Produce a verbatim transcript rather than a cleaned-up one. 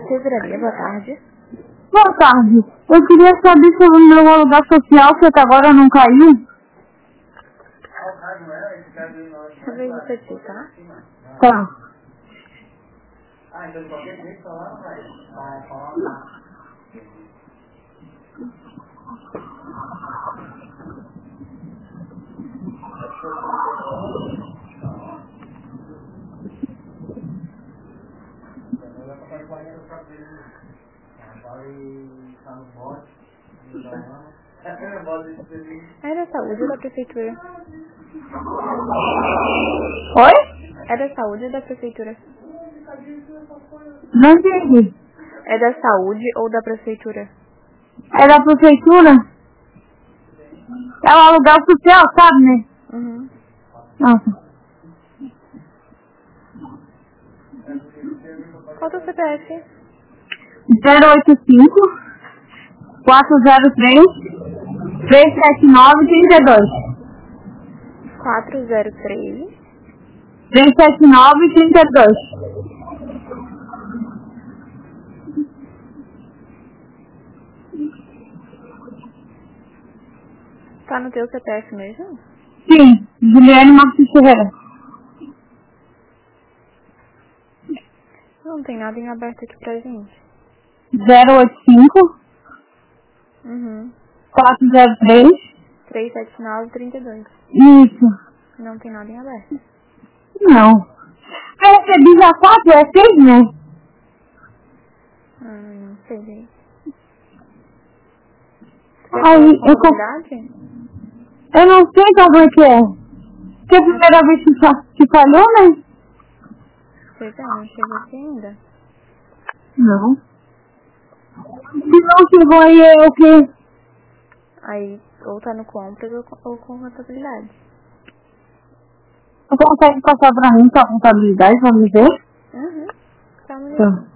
Tesouraria, boa tarde. Boa tarde. Eu queria saber sobre o meu aluguel social, que até agora não caiu. Deixa eu ver isso aqui, tá? Tá. É da saúde ou da prefeitura? Oi? É da saúde ou da prefeitura? Não entendi. É da saúde ou da prefeitura? É da prefeitura? É o aluguel social, sabe, né? Uhum. Nossa. Qual é o C P F? zero oito cinco, quatro zero três, três sete nove, três dois. quatro zero três. três sete nove, três dois. Tá no teu C P F mesmo? Sim, Juliane Martins Ferreira. Não tem nada em aberto aqui pra gente. zero oito cinco, Uhum. quatro zero três. três sete nove, trinta e dois. Isso. Não tem nada em aberto. Não. Eu recebi já quatro, é seis, né? Hum, não sei, gente. Aí, eu, co- Contabilidade? eu não sei como é que é. Porque é a primeira vez que, fa que falhou, né? Pois é, não chegou aqui ainda. Não. Se não chegou aí, é o quê? Aí, ou tá no compras ou, co- ou com contabilidade. Você consegue passar pra mim sua contabilidade, vamos ver? Uhum. Tá no Tá.